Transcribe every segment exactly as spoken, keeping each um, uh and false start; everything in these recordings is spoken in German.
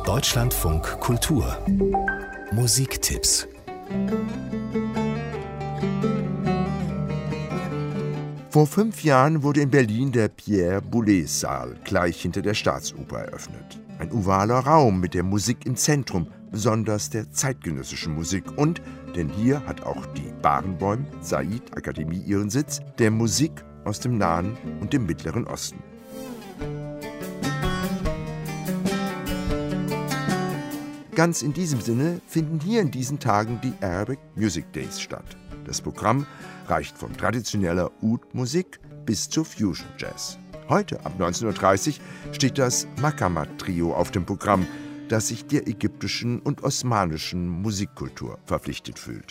Deutschlandfunk Kultur Musiktipps. Vor fünf Jahren wurde in Berlin der Pierre-Boulez-Saal gleich hinter der Staatsoper eröffnet. Ein ovaler Raum mit der Musik im Zentrum, besonders der zeitgenössischen Musik. Und, denn hier hat auch die Barenboim Said Akademie ihren Sitz, der Musik aus dem Nahen und dem Mittleren Osten. Ganz in diesem Sinne finden hier in diesen Tagen die Arabic Music Days statt. Das Programm reicht von traditioneller Oud-Musik bis zu Fusion Jazz. Heute ab neunzehn Uhr dreißig steht das Maqamat-Trio auf dem Programm, das sich der ägyptischen und osmanischen Musikkultur verpflichtet fühlt.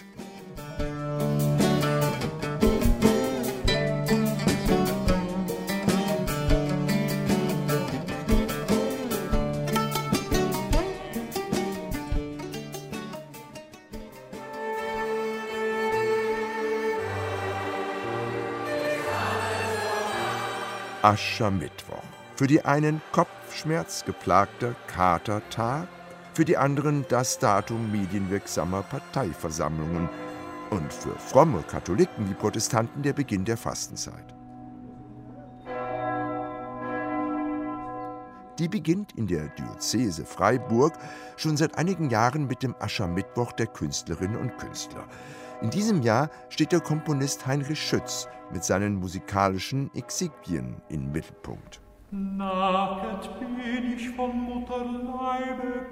Aschermittwoch. Für die einen kopfschmerzgeplagter Katertag, für die anderen das Datum medienwirksamer Parteiversammlungen und für fromme Katholiken wie Protestanten der Beginn der Fastenzeit. Die beginnt in der Diözese Freiburg schon seit einigen Jahren mit dem Aschermittwoch der Künstlerinnen und Künstler. In diesem Jahr steht der Komponist Heinrich Schütz mit seinen musikalischen Exequien im Mittelpunkt. Nacket bin ich von Mutterleibe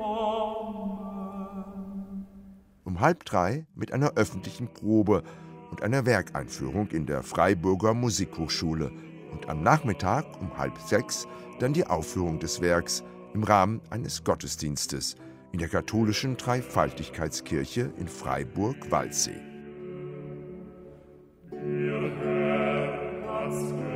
kommen. Um halb drei mit einer öffentlichen Probe und einer Werkeinführung in der Freiburger Musikhochschule und am Nachmittag um halb sechs dann die Aufführung des Werks im Rahmen eines Gottesdienstes in der katholischen Dreifaltigkeitskirche in Freiburg-Waldsee. Der Herr hat's